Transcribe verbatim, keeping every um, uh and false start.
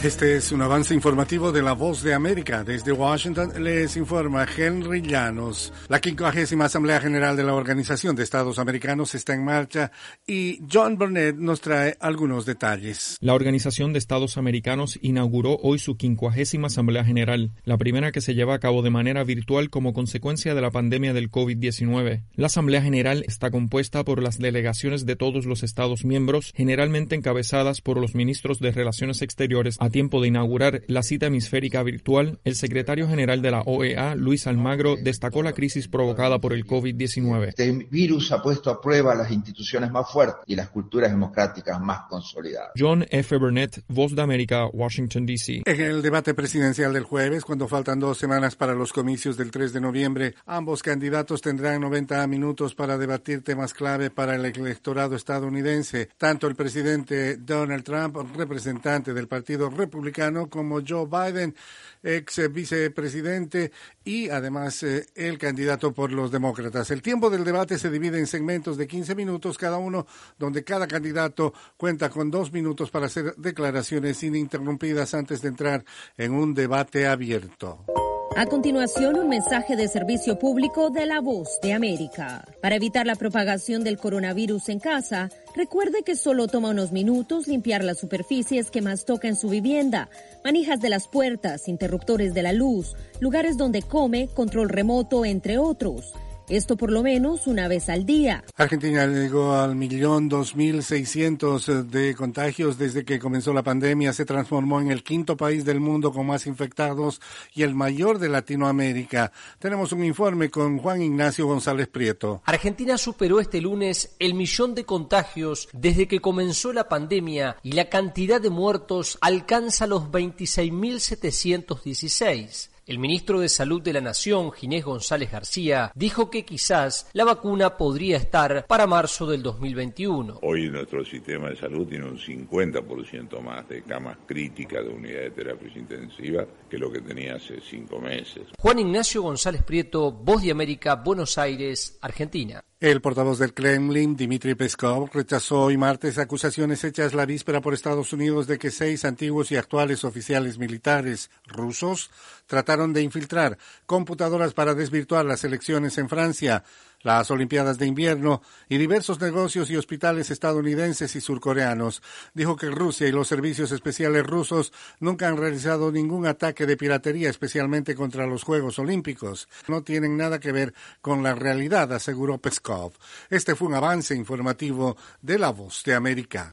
Este es un avance informativo de La Voz de América. Desde Washington les informa Henry Llanos. La quincuagésima Asamblea General de la Organización de Estados Americanos está en marcha y John Burnett nos trae algunos detalles. La Organización de Estados Americanos inauguró hoy su quincuagésima Asamblea General, la primera que se lleva a cabo de manera virtual como consecuencia de la pandemia del COVID diecinueve. La Asamblea General está compuesta por las delegaciones de todos los Estados miembros, generalmente encabezadas por los ministros de Relaciones Exteriores. A tiempo de inaugurar la cita hemisférica virtual, el secretario general de la O E A, Luis Almagro, destacó la crisis provocada por el COVID diecinueve. Este virus ha puesto a prueba las instituciones más fuertes y las culturas democráticas más consolidadas. John F. Burnett, Voz de América, Washington, D C En el debate presidencial del jueves, cuando faltan dos semanas para los comicios del tres de noviembre, ambos candidatos tendrán noventa minutos para debatir temas clave para el electorado estadounidense. Tanto el presidente Donald Trump, representante del Partido Republicano, como Joe Biden, ex vicepresidente, y además eh, el candidato por los demócratas. El tiempo del debate se divide en segmentos de quince minutos cada uno, donde cada candidato cuenta con dos minutos para hacer declaraciones ininterrumpidas antes de entrar en un debate abierto. A continuación, un mensaje de servicio público de La Voz de América. Para evitar la propagación del coronavirus en casa, recuerde que solo toma unos minutos limpiar las superficies que más toca en su vivienda, manijas de las puertas, interruptores de la luz, lugares donde come, control remoto, entre otros. Esto por lo menos una vez al día. Argentina llegó al millón dos mil seiscientos de contagios desde que comenzó la pandemia. Se transformó en el quinto país del mundo con más infectados y el mayor de Latinoamérica. Tenemos un informe con Juan Ignacio González Prieto. Argentina superó este lunes el millón de contagios desde que comenzó la pandemia y la cantidad de muertos alcanza los veintiséis mil setecientos dieciséis. El ministro de Salud de la Nación, Ginés González García, dijo que quizás la vacuna podría estar para marzo del dos mil veintiuno. Hoy nuestro sistema de salud tiene un cincuenta por ciento más de camas críticas de unidades de terapia intensiva que lo que tenía hace cinco meses. Juan Ignacio González Prieto, Voz de América, Buenos Aires, Argentina. El portavoz del Kremlin, Dmitry Peskov, rechazó hoy martes acusaciones hechas la víspera por Estados Unidos de que seis antiguos y actuales oficiales militares rusos trataron de infiltrar computadoras para desvirtuar las elecciones en Francia, las Olimpiadas de invierno y diversos negocios y hospitales estadounidenses y surcoreanos. Dijo que Rusia y los servicios especiales rusos nunca han realizado ningún ataque de piratería, especialmente contra los Juegos Olímpicos. No tienen nada que ver con la realidad, aseguró Peskov. Este fue un avance informativo de La Voz de América.